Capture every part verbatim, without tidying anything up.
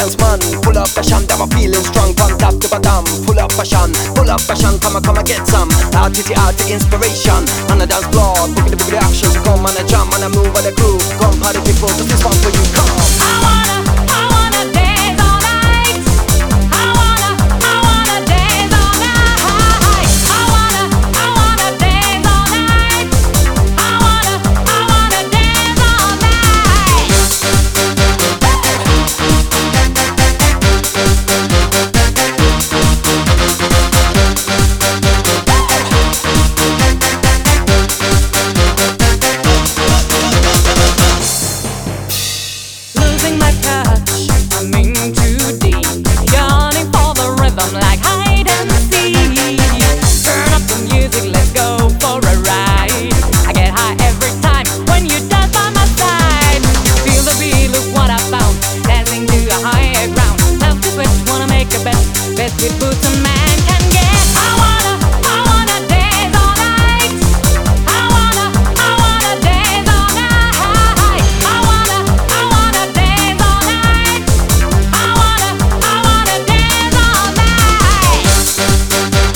dance man. Full of passion, that I'm feeling strong from top to bottom. Full of passion, full of passion, come and come and get some. Arty arty inspiration on the dance floor. Boogie the boogie action, so come on and jump and I move with the groove. Come party people, this is one for you. Come. I wanna, I wanna dance all night. I wanna, I wanna dance all night. I wanna, I wanna dance all night. I wanna, I wanna dance all night. Losing my touch, I'm in too deep. Yearning for the rhythm like hide and seek. Turn up the music, let's go for a ride. I get high every time when you dance by my side. Feel the beat, look what I found. Dancing to a higher ground. Love to switch, wanna make a bet. Bet with boots a man can get. I wanna, I wanna dance all night. I wanna, I wanna dance all night. I wanna, I wanna dance all night. I wanna, I wanna dance all night.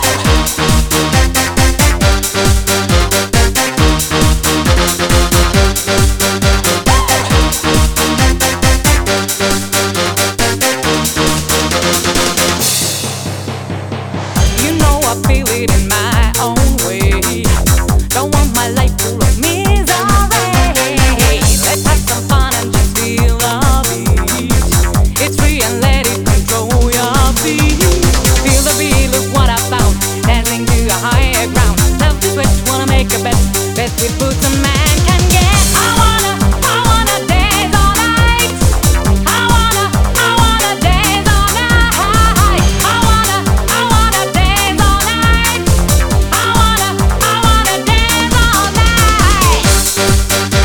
You know I feel it in my own way. Don't want my life full of misery. Let's have some fun and just feel the beat. It's free and let it control your feet. Feel the beat, look what I found. Dancing to a higher ground. Love to switch, wanna make a bet. Bet with boots a man can get. I wanna, I wanna dance all night. I wanna, I wanna dance all night. I wanna, I wanna dance all night. I wanna, I wanna dance all night.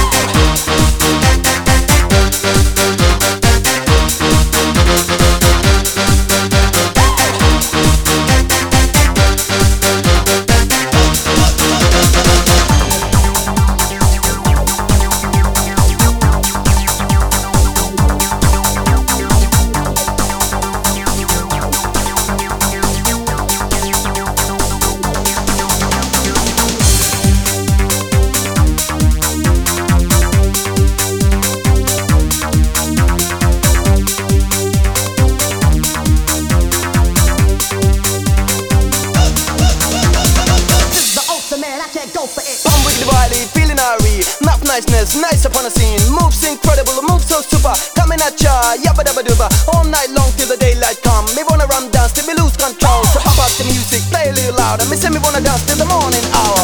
This is the ultimate, I can't go for it. I'm with the body, feeling airy. Map niceness, nice upon the scene. Moves incredible, moves so super. Coming at ya, yabba dabba dooba. All night long till the daylight come. Me wanna run dance till me lose control. So pop up the music, play a little louder. Me say me wanna dance till the morning hour.